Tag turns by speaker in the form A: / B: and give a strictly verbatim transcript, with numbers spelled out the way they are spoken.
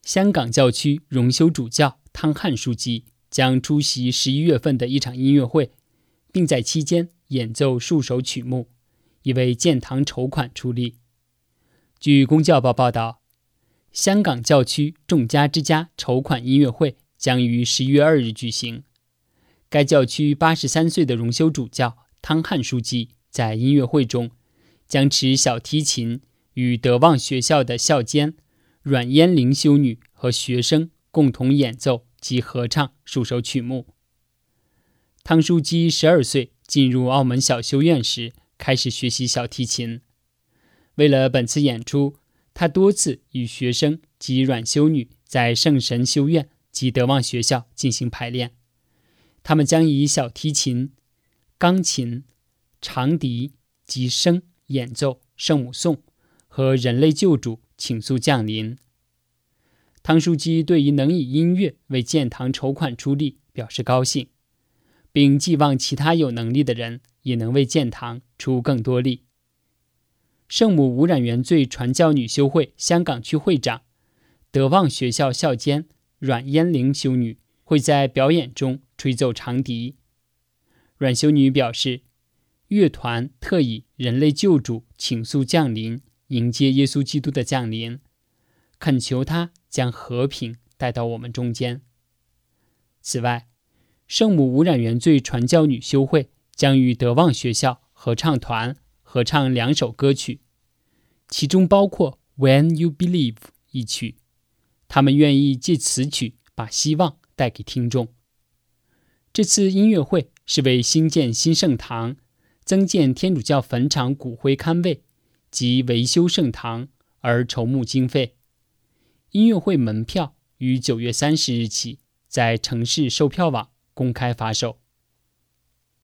A: 香港教区荣休主教汤汉书记将出席十一月份的一场音乐会，并在期间演奏数首曲目，以为建堂筹款出力。据公教报报道，香港教区众家之家筹款音乐会将于十一月二日举行。该教区八十三岁的荣休主教汤汉书记在音乐会中将持小提琴与德望学校的校监阮嫣玲修女和学生共同演奏及合唱数首曲目。汤书记十二岁进入澳门小修院时开始学习小提琴。为了本次演出，他多次与学生及阮修女在圣神修院及德望学校进行排练。他们将以小提琴、钢琴、长笛及笙演奏圣母颂和人类救主请诉降临。汤书记对于能以音乐为建堂筹款出力表示高兴，并寄望其他有能力的人也能为建堂出更多力。圣母无染原罪传教女修会香港区会长、德望学校校监阮嫣玲修女会在表演中吹奏长笛。阮修女表示，乐团特以人类救主请诉降临迎接耶稣基督的降临，恳求他将和平带到我们中间。此外，圣母无染原罪传教女修会将与德望学校合唱团合唱两首歌曲，其中包括 When You Believe 一曲，他们愿意借此曲把希望带给听众。这次音乐会是为兴建新圣堂、增建天主教坟场骨灰龛位及维修圣堂而筹募经费。音乐会门票于九月三十日起在城市售票网公开发售。